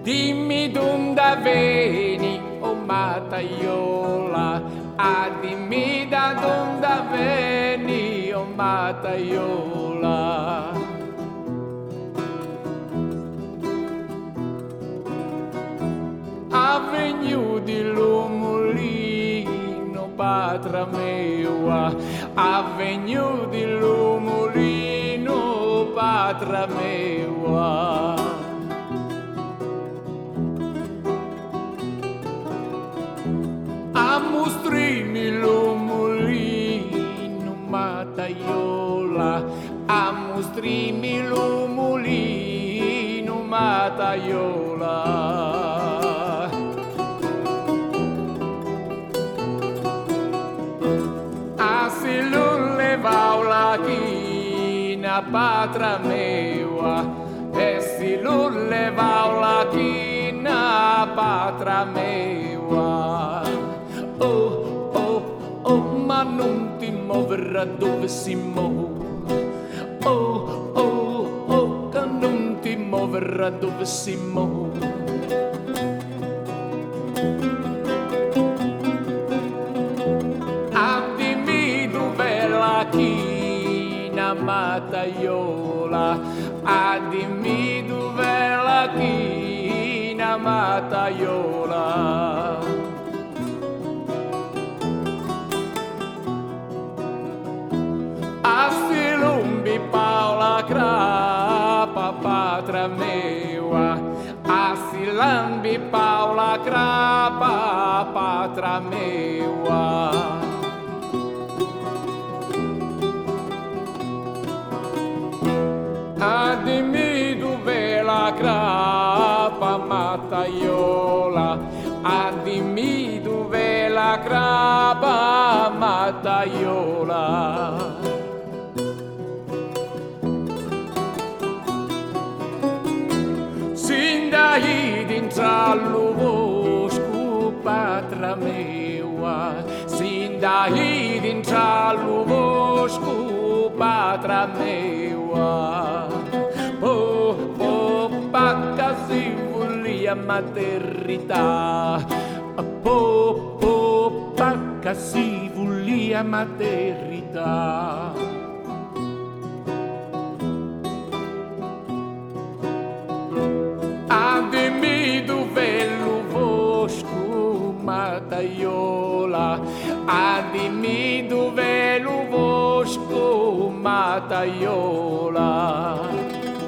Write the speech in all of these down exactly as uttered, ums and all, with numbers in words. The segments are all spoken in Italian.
Dimmi d'onde veni, o Mataiola, ah dimmi da d'onde veni, o Mataiola. Avvegnu di l'umulino, patra meua, avvegnu di l'umulino, patra meua. Ammustrimi l'umulino, Mataiola, ammustrimi l'umulino, Mataiola. Se non levau la china, patra meua, e se non levau la china, patra meua. Oh, oh, oh, ma non ti muoverà dove si muove. Oh, oh, oh, che non ti muoverà dove si muove. China, Mataiola, ah dimmi dov'è la china, Mataiola. A si lumbi Paola crapa, patra meua, a si lambi Paola crapa, patra meua. Ah, dimmi dov'è la crapa, Mataiola, ah, dimmi dov'è la crapa, Mataiola. Sindai dintra lo bosco, patra meua, sindai dintra lo bosco, patra meua. Oh, oh, pacca si volia maternità. Oh, oh, pacca si volia maternità. Ah, dimmi dov'è lo bosco, Mataiola, ah, dimmi dov'è lo bosco, Mataiola.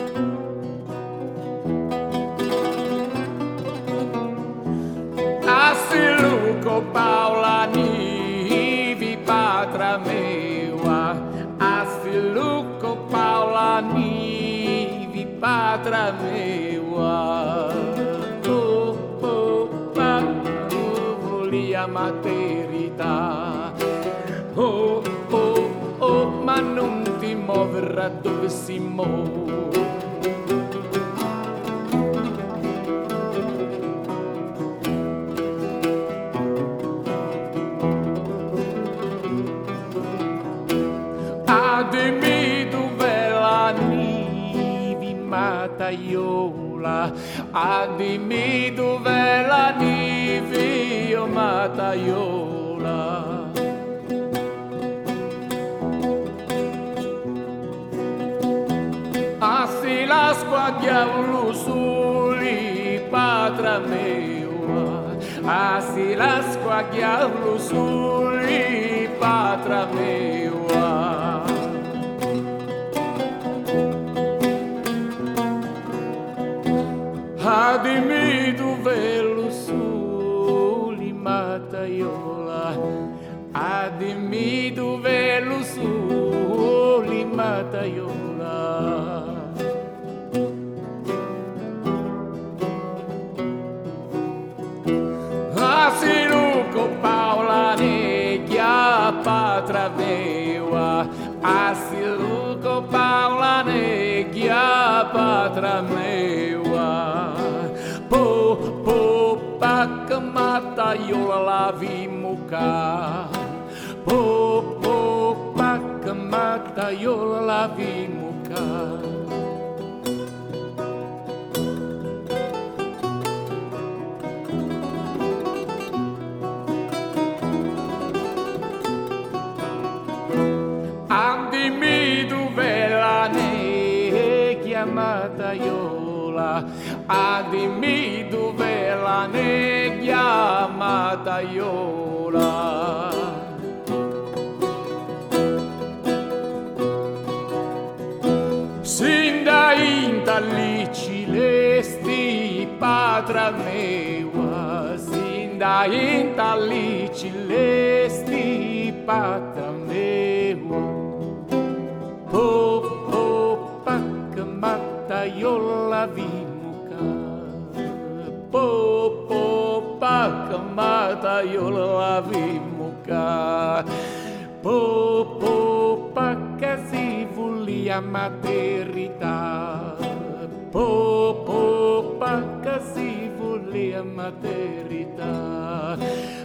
Asiluco Paola nivi, patra meua, asiluco Paola nivi, patra meua. Oh, oh, patra volia maternità. Oh, oh, oh, ma non ti muoverà dove si muove. Dimmi dov'è la nivi, Mataiola, ah dimmi dov'è la nivi, oh Mataiola. Ah si la squagliavo soli, patra meua, ah si la squagliavo soli, patra meua. Ah, dimmi dov'è lo sole, Mataiola, ah, dimmi dov'è lo sole, Mataiola. Ah, si luco Paola neglia, patra meua, ah, si luco Paola neglia, patra meua. Po, po, pacca Mataiola la vimuca. Po, po, pacca Mataiola la vimuca. adimi dove la neglia mataiola. Sinda intallici lesti patra meua, sinda intallici lesti patra meua. Po po pac mataiola vimuca, po po pac mataiola vimuca, po po pac si volia maternità, po po pac si volia maternità.